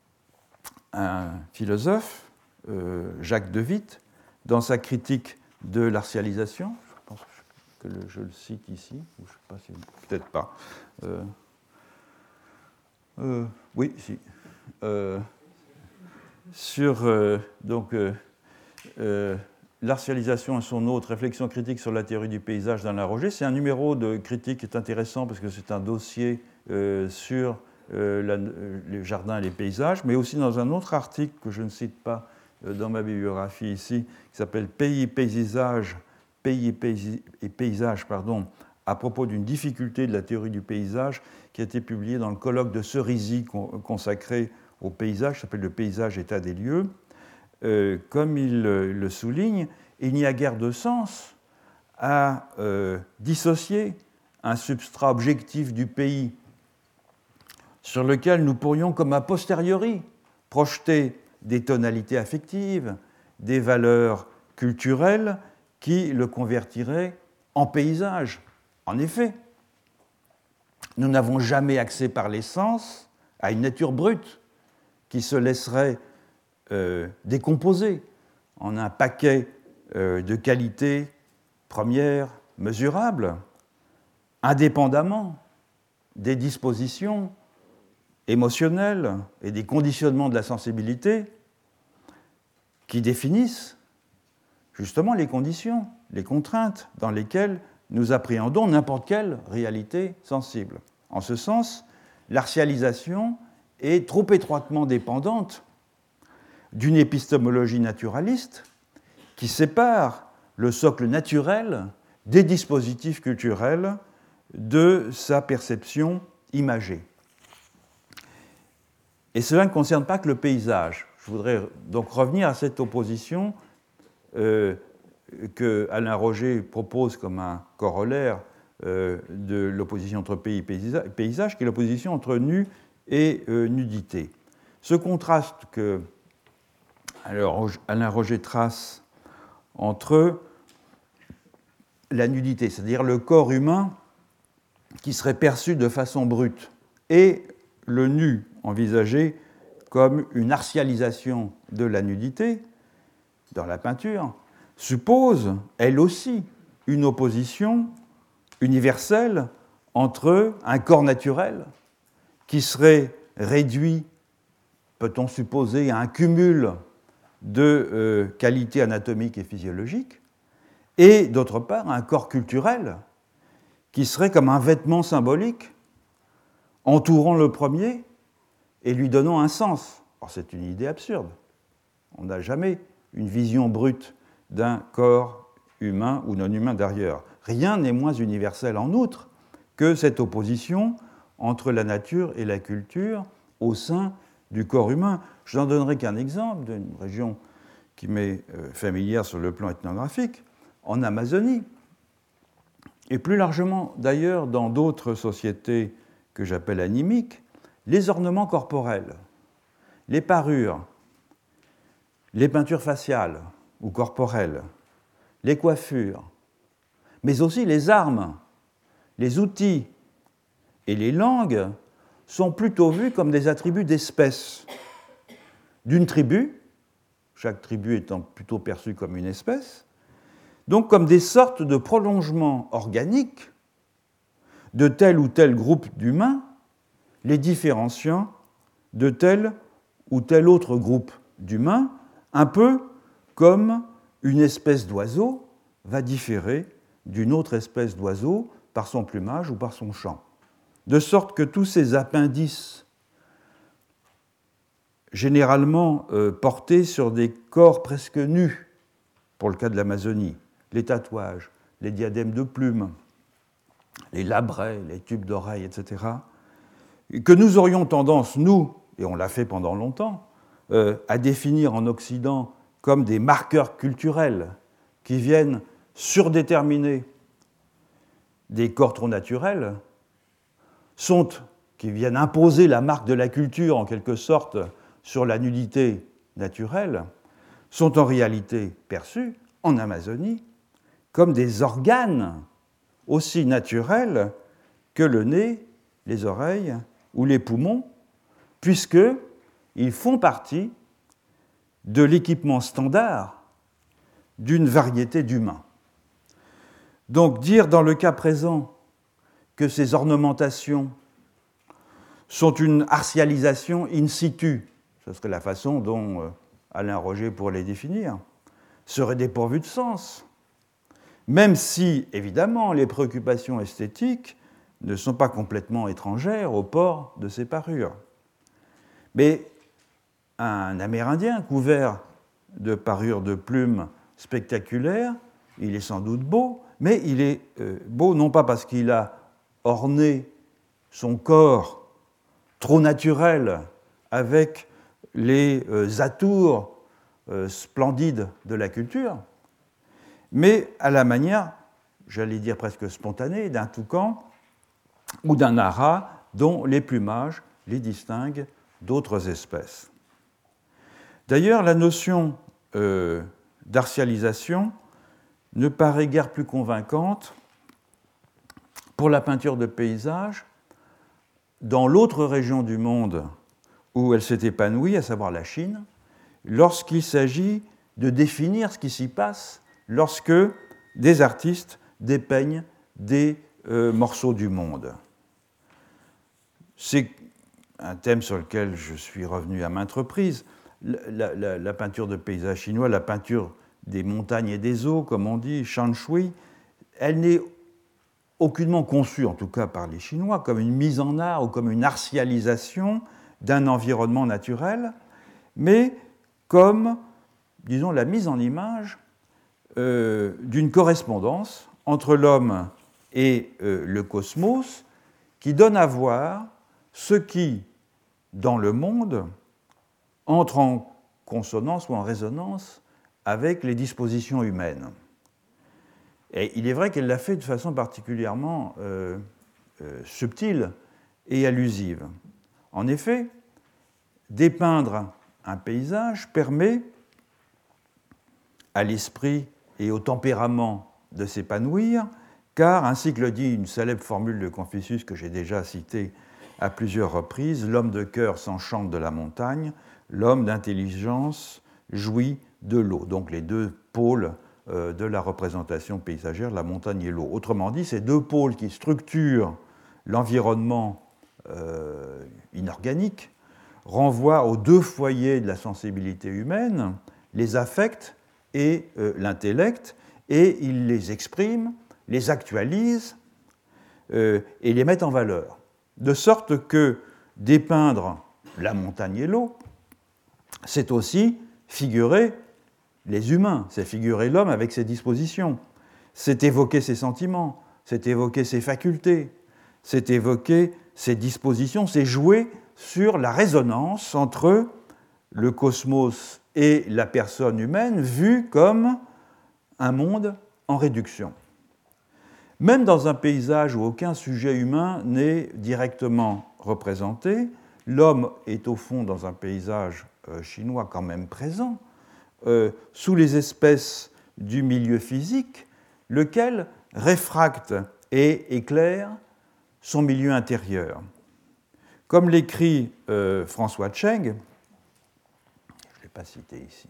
un philosophe, Jacques de Witt, dans sa critique de l'artialisation, je pense que je le cite ici, ou je sais pas si, peut-être pas. Oui, si. Sur l'artialisation et son hôte, réflexion critique sur la théorie du paysage d'Alain Roger. C'est un numéro de critique qui est intéressant parce que c'est un dossier sur les jardins et les paysages, mais aussi dans un autre article que je ne cite pas dans ma bibliographie ici, qui s'appelle Pays et paysage, à propos d'une difficulté de la théorie du paysage, qui a été publié dans le colloque de Cerisy consacré au paysage, qui s'appelle Le paysage, état des lieux. Comme il le souligne, il n'y a guère de sens à dissocier un substrat objectif du pays sur lequel nous pourrions, comme a posteriori, projeter des tonalités affectives, des valeurs culturelles qui le convertiraient en paysage. En effet, nous n'avons jamais accès par les sens à une nature brute qui se laisserait décomposer en un paquet de qualités premières mesurables, indépendamment des dispositions émotionnelles et des conditionnements de la sensibilité qui définissent justement les conditions, les contraintes dans lesquelles nous appréhendons n'importe quelle réalité sensible. En ce sens, l'artialisation est trop étroitement dépendante d'une épistémologie naturaliste qui sépare le socle naturel des dispositifs culturels de sa perception imagée. Et cela ne concerne pas que le paysage. je voudrais donc revenir à cette opposition que Alain Roger propose comme un corollaire de l'opposition entre pays et paysage, qui est l'opposition entre nu et nudité. Ce contraste que Alain Roger trace entre la nudité, c'est-à-dire le corps humain qui serait perçu de façon brute, et le nu envisagé comme une artialisation de la nudité dans la peinture, suppose, elle aussi, une opposition universelle entre un corps naturel qui serait réduit, peut-on supposer, à un cumul de qualités anatomiques et physiologiques, et d'autre part un corps culturel qui serait comme un vêtement symbolique entourant le premier et lui donnant un sens. Or, c'est une idée absurde. On n'a jamais une vision brute d'un corps humain ou non humain d'ailleurs. Rien n'est moins universel en outre que cette opposition entre la nature et la culture au sein du corps humain. Je n'en donnerai qu'un exemple d'une région qui m'est familière sur le plan ethnographique, en Amazonie, et plus largement d'ailleurs dans d'autres sociétés que j'appelle animiques, les ornements corporels, les parures, les peintures faciales ou corporelles, les coiffures, mais aussi les armes, les outils et les langues sont plutôt vus comme des attributs d'espèces d'une tribu, chaque tribu étant plutôt perçue comme une espèce, donc comme des sortes de prolongements organiques de tel ou tel groupe d'humains, les différenciant de tel ou tel autre groupe d'humains, un peu comme une espèce d'oiseau va différer d'une autre espèce d'oiseau par son plumage ou par son chant. De sorte que tous ces appendices, généralement portés sur des corps presque nus, pour le cas de l'Amazonie, les tatouages, les diadèmes de plumes, les labrets, les tubes d'oreilles, etc., que nous aurions tendance, nous, et on l'a fait pendant longtemps, à définir en Occident comme des marqueurs culturels qui viennent surdéterminer des corps trop naturels, qui viennent imposer la marque de la culture, en quelque sorte, sur la nudité naturelle, sont en réalité perçus, en Amazonie, comme des organes aussi naturels que le nez, les oreilles ou les poumons, puisqu'ils font partie de l'équipement standard d'une variété d'humains. Donc dire dans le cas présent que ces ornementations sont une artialisation in situ, ce serait la façon dont Alain Roger pourrait les définir, serait dépourvu de sens, même si, évidemment, les préoccupations esthétiques ne sont pas complètement étrangères au port de ces parures. Mais un Amérindien couvert de parures de plumes spectaculaires, il est sans doute beau, mais il est beau non pas parce qu'il a orné son corps trop naturel avec les atours splendides de la culture, mais à la manière, j'allais dire presque spontanée, d'un toucan ou d'un ara dont les plumages les distinguent d'autres espèces. D'ailleurs, la notion d'artialisation ne paraît guère plus convaincante pour la peinture de paysage dans l'autre région du monde où elle s'est épanouie, à savoir la Chine, lorsqu'il s'agit de définir ce qui s'y passe lorsque des artistes dépeignent des morceaux du monde. C'est un thème sur lequel je suis revenu à maintes reprises. La peinture de paysage chinois, la peinture des montagnes et des eaux, comme on dit, shan shui, elle n'est aucunement conçue, en tout cas par les Chinois, comme une mise en art ou comme une artialisation d'un environnement naturel, mais comme, disons, la mise en image d'une correspondance entre l'homme et le cosmos qui donne à voir ce qui, dans le monde, entre en consonance ou en résonance avec les dispositions humaines. Et il est vrai qu'elle l'a fait de façon particulièrement subtile et allusive. En effet, dépeindre un paysage permet à l'esprit et au tempérament de s'épanouir, car, ainsi que le dit une célèbre formule de Confucius que j'ai déjà citée à plusieurs reprises, l'homme de cœur s'enchante de la montagne, l'homme d'intelligence jouit de l'eau. Donc les deux pôles de la représentation paysagère, la montagne et l'eau. Autrement dit, ces deux pôles qui structurent l'environnement inorganique renvoient aux deux foyers de la sensibilité humaine, les affects et l'intellect, et il les exprime, les actualise et les met en valeur. De sorte que dépeindre la montagne et l'eau, c'est aussi figurer les humains, c'est figurer l'homme avec ses dispositions, c'est évoquer ses sentiments, c'est évoquer ses facultés, c'est évoquer ses dispositions, c'est jouer sur la résonance entre le cosmos et la personne humaine vue comme un monde en réduction. Même dans un paysage où aucun sujet humain n'est directement représenté, l'homme est au fond dans un paysage chinois quand même présent, sous les espèces du milieu physique, lequel réfracte et éclaire son milieu intérieur. Comme l'écrit François Cheng, je ne l'ai pas cité ici,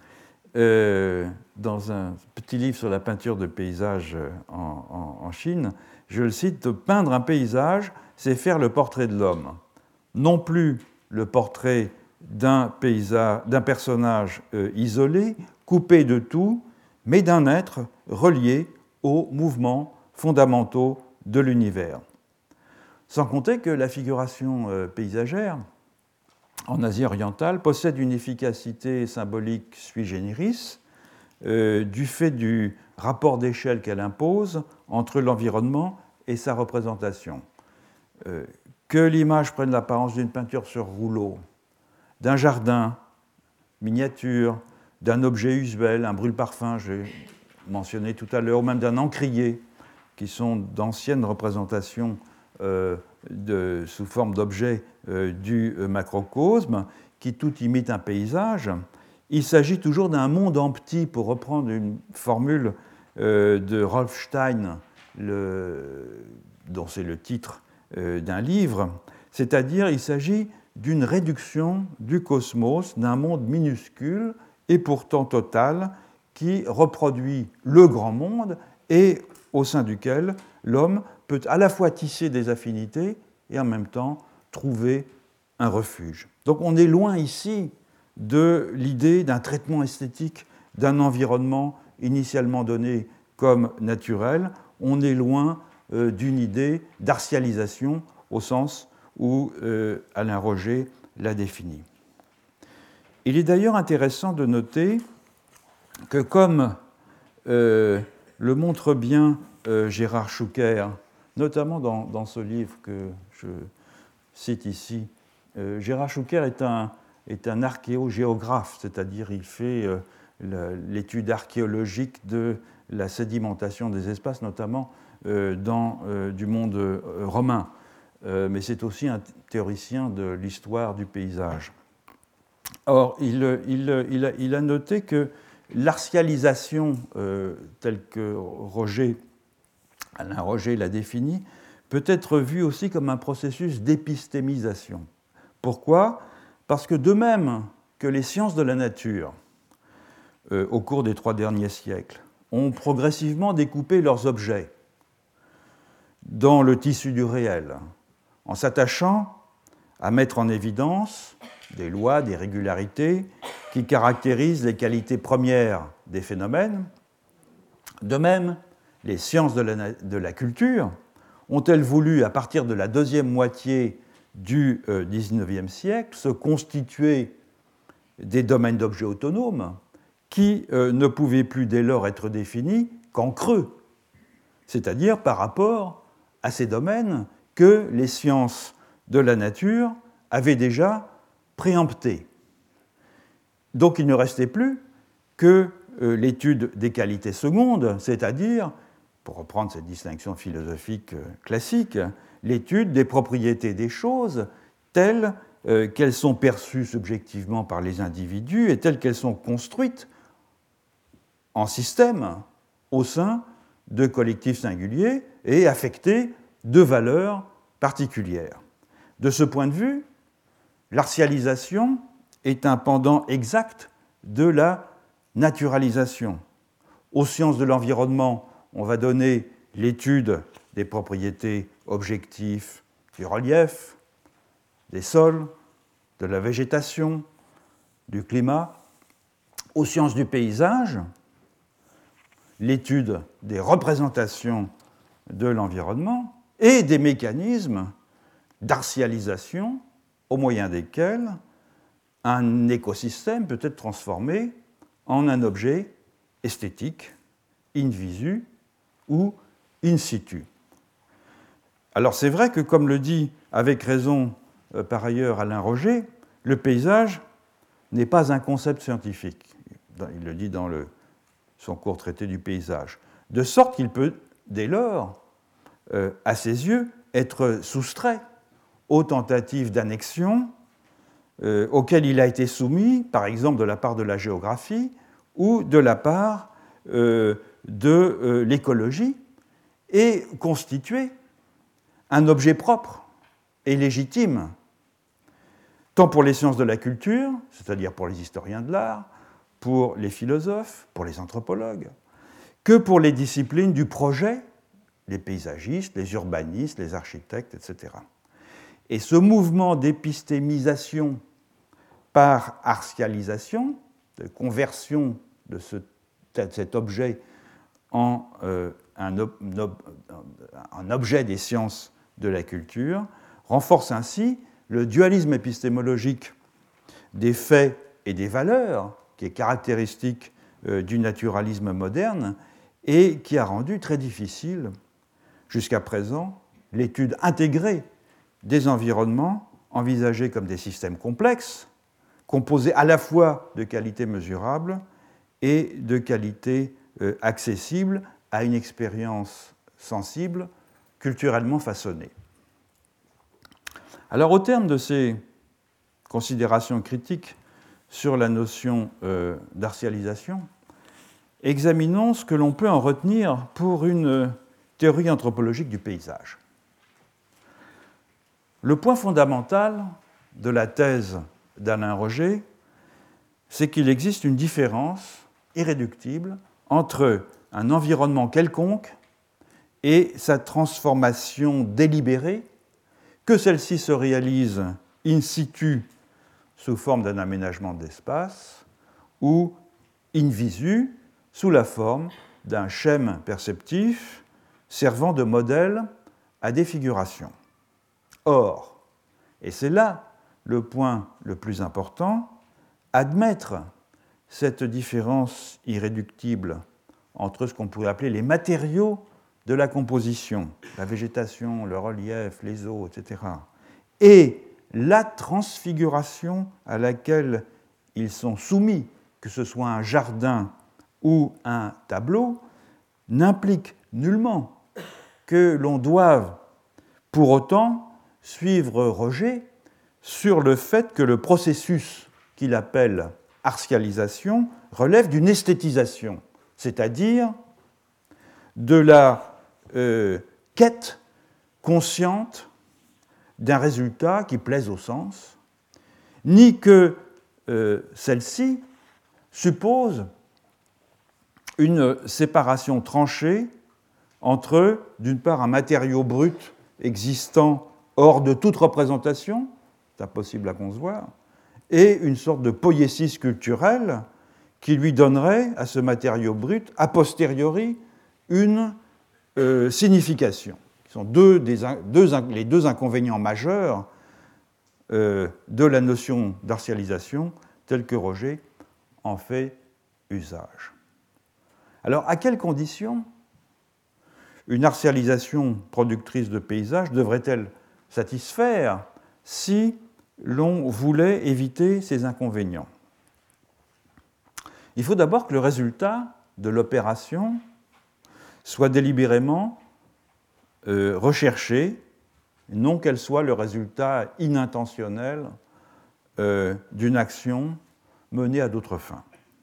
dans un petit livre sur la peinture de paysage en Chine, je le cite, « Peindre un paysage, c'est faire le portrait de l'homme, non plus le portrait d'un personnage isolé, coupé de tout, mais d'un être relié aux mouvements fondamentaux de l'univers. » Sans compter que la figuration paysagère, en Asie orientale, possède une efficacité symbolique sui generis du fait du rapport d'échelle qu'elle impose entre l'environnement et sa représentation. Que l'image prenne l'apparence d'une peinture sur rouleau, d'un jardin miniature, d'un objet usuel, un brûle-parfum, j'ai mentionné tout à l'heure, ou même d'un encrier, qui sont d'anciennes représentations sous forme d'objets du macrocosme, qui tout imite un paysage. Il s'agit toujours d'un monde en petit, pour reprendre une formule de Rolf Stein, dont c'est le titre d'un livre, c'est-à-dire il s'agit d'une réduction du cosmos, d'un monde minuscule et pourtant total, qui reproduit le grand monde et au sein duquel l'homme peut à la fois tisser des affinités et en même temps trouver un refuge. Donc on est loin ici de l'idée d'un traitement esthétique d'un environnement initialement donné comme naturel, on est loin d'une idée d'artialisation au sens où Alain Roger l'a défini. Il est d'ailleurs intéressant de noter que, comme le montre bien Gérard Schucker, notamment dans ce livre que je cite ici, Gérard Schucker est un archéogéographe, c'est-à-dire il fait l'étude archéologique de la sédimentation des espaces, notamment du monde romain. Mais c'est aussi un théoricien de l'histoire du paysage. Or, il a noté que l'artialisation, telle que Alain Roger l'a définie, peut être vue aussi comme un processus d'épistémisation. Pourquoi ? Parce que de même que les sciences de la nature, au cours des 3 derniers siècles, ont progressivement découpé leurs objets dans le tissu du réel, en s'attachant à mettre en évidence des lois, des régularités qui caractérisent les qualités premières des phénomènes. De même, les sciences de la culture ont-elles voulu, à partir de la deuxième moitié du XIXe siècle, se constituer des domaines d'objets autonomes qui ne pouvaient plus dès lors être définis qu'en creux, c'est-à-dire par rapport à ces domaines que les sciences de la nature avaient déjà préemptés. Donc il ne restait plus que l'étude des qualités secondes, c'est-à-dire, pour reprendre cette distinction philosophique classique, l'étude des propriétés des choses telles qu'elles sont perçues subjectivement par les individus et telles qu'elles sont construites en système au sein de collectifs singuliers et affectées de valeurs particulières. De ce point de vue, l'artialisation est un pendant exact de la naturalisation. Aux sciences de l'environnement, on va donner l'étude des propriétés objectives du relief, des sols, de la végétation, du climat. Aux sciences du paysage, l'étude des représentations de l'environnement et des mécanismes d'artialisation au moyen desquels un écosystème peut être transformé en un objet esthétique, in visu ou in situ. Alors c'est vrai que, comme le dit avec raison par ailleurs Alain Roger, le paysage n'est pas un concept scientifique. Il le dit dans son court traité du paysage. De sorte qu'il peut, dès lors, à ses yeux, être soustrait aux tentatives d'annexion auxquelles il a été soumis, par exemple de la part de la géographie ou de la part de l'écologie, et constituer un objet propre et légitime, tant pour les sciences de la culture, c'est-à-dire pour les historiens de l'art, pour les philosophes, pour les anthropologues, que pour les disciplines du projet, les paysagistes, les urbanistes, les architectes, etc. Et ce mouvement d'épistémisation par artialisation, de conversion de cet objet en un objet des sciences de la culture, renforce ainsi le dualisme épistémologique des faits et des valeurs, qui est caractéristique du naturalisme moderne et qui a rendu très difficile, jusqu'à présent, l'étude intégrée des environnements envisagés comme des systèmes complexes, composés à la fois de qualités mesurables et de qualités accessibles à une expérience sensible, culturellement façonnée. Alors, au terme de ces considérations critiques sur la notion d'artialisation, examinons ce que l'on peut en retenir pour une théorie anthropologique du paysage. Le point fondamental de la thèse d'Alain Roger, c'est qu'il existe une différence irréductible entre un environnement quelconque et sa transformation délibérée, que celle-ci se réalise in situ sous forme d'un aménagement de l'espace ou in visu sous la forme d'un schème perceptif servant de modèle à des figurations. Or, et c'est là le point le plus important, admettre cette différence irréductible entre ce qu'on pourrait appeler les matériaux de la composition, la végétation, le relief, les eaux, etc., et la transfiguration à laquelle ils sont soumis, que ce soit un jardin ou un tableau, n'implique nullement que l'on doive pour autant suivre Roger sur le fait que le processus qu'il appelle artialisation relève d'une esthétisation, c'est-à-dire de la quête consciente d'un résultat qui plaise au sens, ni que celle-ci suppose une séparation tranchée entre, d'une part, un matériau brut existant hors de toute représentation, c'est impossible à concevoir, et une sorte de poïésis culturelle qui lui donnerait à ce matériau brut, a posteriori, une signification, qui sont les deux inconvénients majeurs de la notion d'artialisation telle que Roger en fait usage. Alors, à quelles conditions une artialisation productrice de paysages devrait-elle satisfaire si l'on voulait éviter ces inconvénients ? il faut d'abord que le résultat de l'opération soit délibérément recherché, non qu'elle soit le résultat inintentionnel d'une action menée à d'autres fins.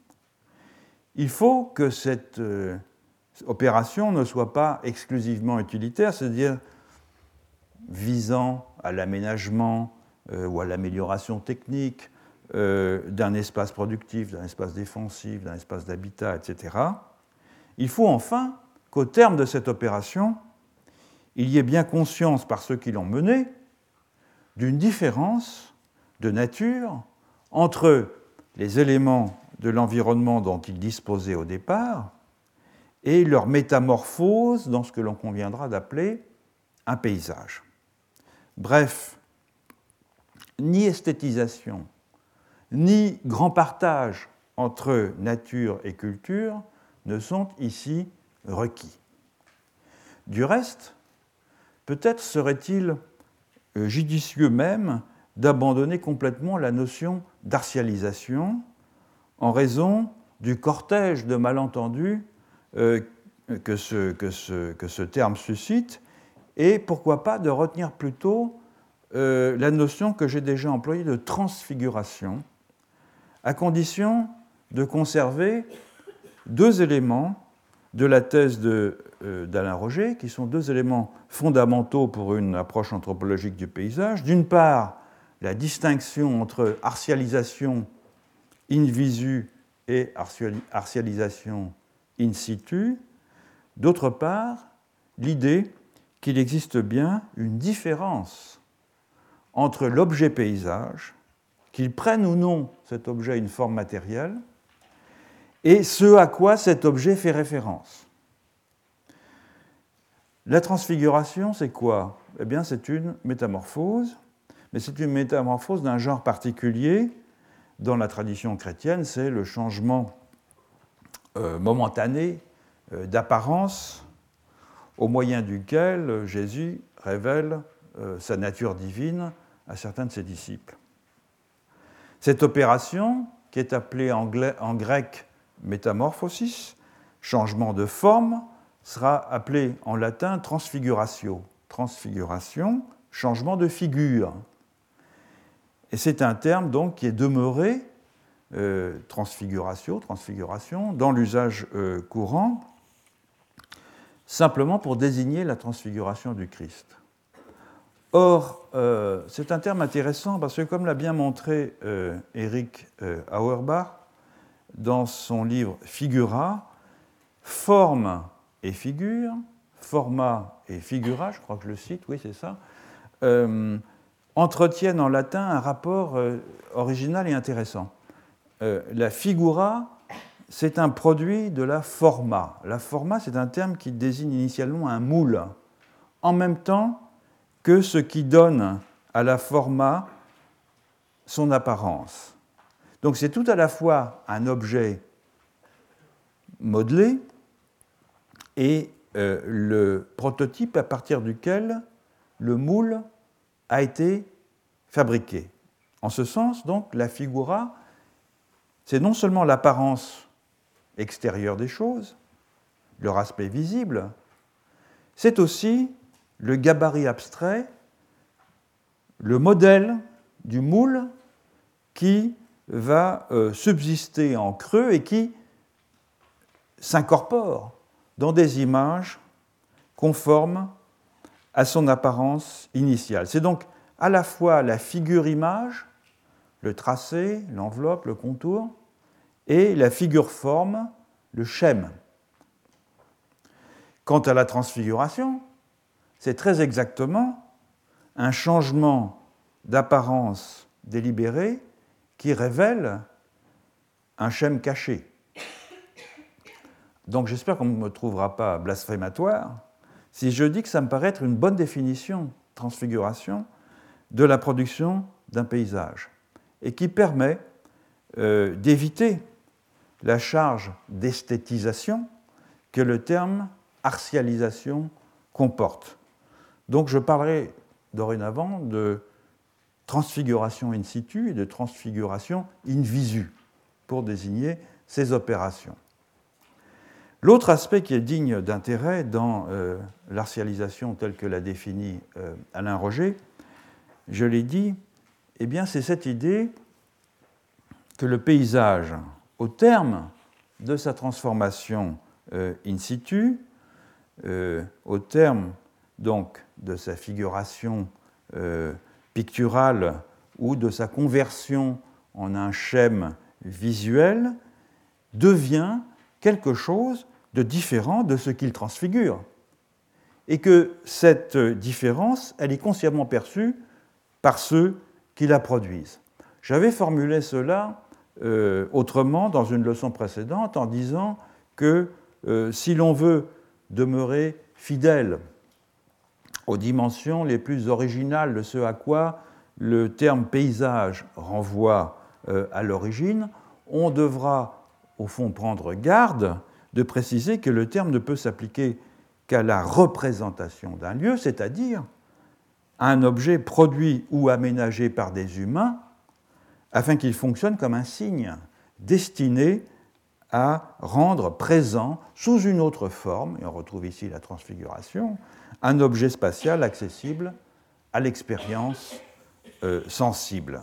Il faut que cette opération ne soit pas exclusivement utilitaire, c'est-à-dire visant à l'aménagement ou à l'amélioration technique d'un espace productif, d'un espace défensif, d'un espace d'habitat, etc. Il faut enfin qu'au terme de cette opération, il y ait bien conscience par ceux qui l'ont menée d'une différence de nature entre les éléments de l'environnement dont ils disposaient au départ et leur métamorphose dans ce que l'on conviendra d'appeler un paysage. Bref, ni esthétisation, ni grand partage entre nature et culture ne sont ici requis. Du reste, peut-être serait-il judicieux même d'abandonner complètement la notion d'artialisation en raison du cortège de malentendus que ce terme suscite, et pourquoi pas de retenir plutôt la notion que j'ai déjà employée de transfiguration, à condition de conserver deux éléments de la thèse d'Alain Roger, qui sont deux éléments fondamentaux pour une approche anthropologique du paysage. D'une part, la distinction entre artialisation in visu et artialisation in situ. D'autre part, l'idée qu'il existe bien une différence entre l'objet paysage, qu'il prenne ou non cet objet une forme matérielle, et ce à quoi cet objet fait référence. La transfiguration, c'est quoi ? Eh bien, c'est une métamorphose, mais c'est une métamorphose d'un genre particulier. Dans la tradition chrétienne, c'est le changement momentané d'apparence au moyen duquel Jésus révèle sa nature divine à certains de ses disciples. Cette opération, qui est appelée en grec métamorphosis, changement de forme, sera appelée en latin transfiguratio. Transfiguration, changement de figure. Et c'est un terme donc qui est demeuré, transfiguratio, transfiguration, dans l'usage courant, simplement pour désigner la transfiguration du Christ. Or, c'est un terme intéressant parce que, comme l'a bien montré Eric Auerbach dans son livre Figura, forme et figure, forma et figura, je crois que je le cite, oui c'est ça, entretiennent en latin un rapport original et intéressant. La figura, c'est un produit de la forma. La forma, c'est un terme qui désigne initialement un moule, en même temps que ce qui donne à la forma son apparence. Donc c'est tout à la fois un objet modelé et le prototype à partir duquel le moule a été fabriqué. En ce sens, donc, la figura, c'est non seulement l'apparence extérieure des choses, leur aspect visible, c'est aussi le gabarit abstrait, le modèle du moule qui va subsister en creux et qui s'incorpore dans des images conformes à son apparence initiale. C'est donc à la fois la figure-image, le tracé, l'enveloppe, le contour, et la figure-forme, le schème. Quant à la transfiguration, c'est très exactement un changement d'apparence délibéré qui révèle un schème caché. Donc j'espère qu'on ne me trouvera pas blasphématoire si je dis que ça me paraît être une bonne définition, transfiguration, de la production d'un paysage, et qui permet d'éviter la charge d'esthétisation que le terme artialisation comporte. Donc je parlerai dorénavant de transfiguration in situ et de transfiguration in visu, pour désigner ces opérations. L'autre aspect qui est digne d'intérêt dans l'artialisation telle que l'a définie Alain Roger, je l'ai dit, eh bien, c'est cette idée que le paysage, au terme de sa transformation in situ, au terme donc de sa figuration picturale ou de sa conversion en un schème visuel, devient quelque chose de différent de ce qu'il transfigure. Et que cette différence, elle est consciemment perçue par ceux qui la produisent. J'avais formulé cela autrement dans une leçon précédente en disant que si l'on veut demeurer fidèle aux dimensions les plus originales de ce à quoi le terme paysage renvoie à l'origine, on devra au fond prendre garde de préciser que le terme ne peut s'appliquer qu'à la représentation d'un lieu, c'est-à-dire à un objet produit ou aménagé par des humains, afin qu'il fonctionne comme un signe destiné à rendre présent, sous une autre forme, et on retrouve ici la transfiguration, un objet spatial accessible à l'expérience sensible.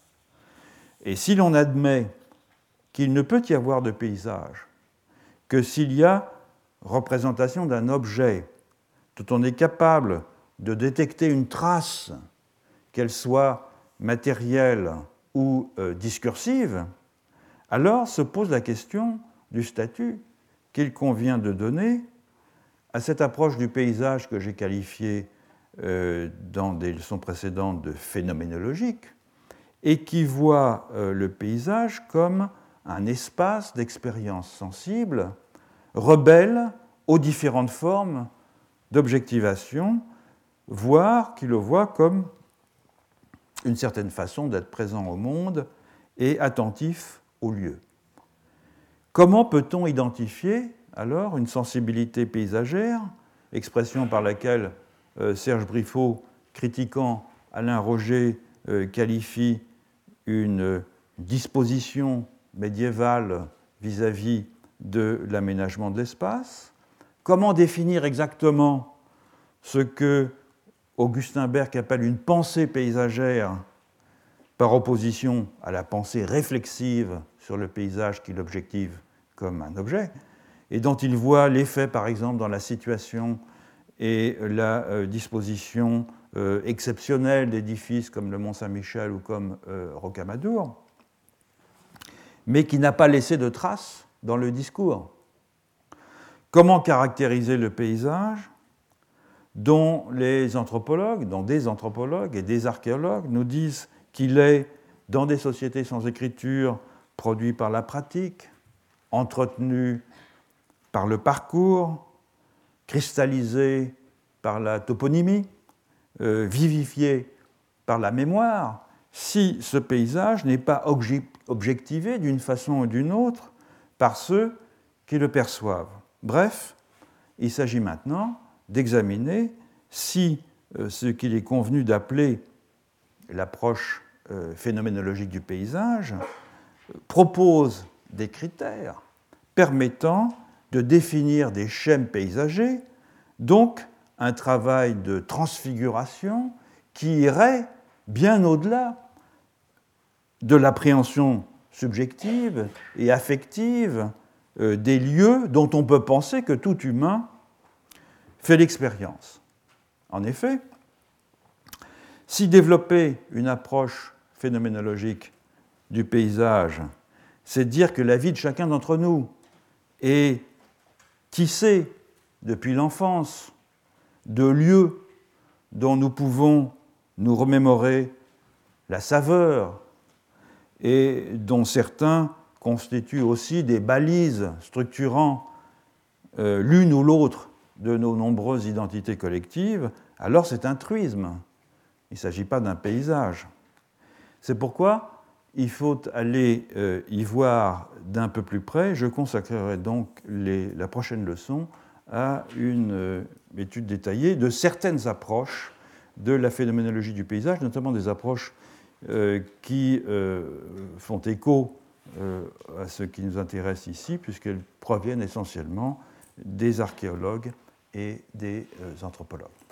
Et si l'on admet qu'il ne peut y avoir de paysage que s'il y a représentation d'un objet dont on est capable de détecter une trace, qu'elle soit matérielle ou discursive, alors se pose la question du statut qu'il convient de donner à cette approche du paysage que j'ai qualifiée dans des leçons précédentes de phénoménologique et qui voit le paysage comme un espace d'expérience sensible rebelle aux différentes formes d'objectivation, voire qui le voit comme une certaine façon d'être présent au monde et attentif au lieu. Comment peut-on identifier alors une sensibilité paysagère, expression par laquelle Serge Briffaut, critiquant Alain Roger, qualifie une disposition médiévale vis-à-vis de l'aménagement de l'espace? Comment définir exactement ce que Augustin Berg appelle une pensée paysagère par opposition à la pensée réflexive sur le paysage qu'il objective comme un objet, et dont il voit l'effet, par exemple, dans la situation et la disposition exceptionnelle d'édifices comme le Mont-Saint-Michel ou comme Rocamadour, mais qui n'a pas laissé de traces dans le discours. Comment caractériser le paysage dont des anthropologues et des archéologues nous disent qu'il est, dans des sociétés sans écriture, produit par la pratique, entretenu par le parcours, cristallisé par la toponymie, vivifié par la mémoire, si ce paysage n'est pas objectivé d'une façon ou d'une autre par ceux qui le perçoivent. Bref, il s'agit maintenant d'examiner si ce qu'il est convenu d'appeler l'approche phénoménologique du paysage propose des critères permettant de définir des schèmes paysagers, donc un travail de transfiguration qui irait bien au-delà de l'appréhension subjective et affective des lieux dont on peut penser que tout humain fait l'expérience. En effet, si développer une approche phénoménologique du paysage, c'est dire que la vie de chacun d'entre nous est tissée depuis l'enfance de lieux dont nous pouvons nous remémorer la saveur et dont certains constituent aussi des balises structurant l'une ou l'autre de nos nombreuses identités collectives, alors c'est un truisme. Il ne s'agit pas d'un paysage. C'est pourquoi il faut aller y voir d'un peu plus près. Je consacrerai donc la prochaine leçon à une étude détaillée de certaines approches de la phénoménologie du paysage, notamment des approches qui font écho à ce qui nous intéresse ici, puisqu'elles proviennent essentiellement des archéologues et des anthropologues.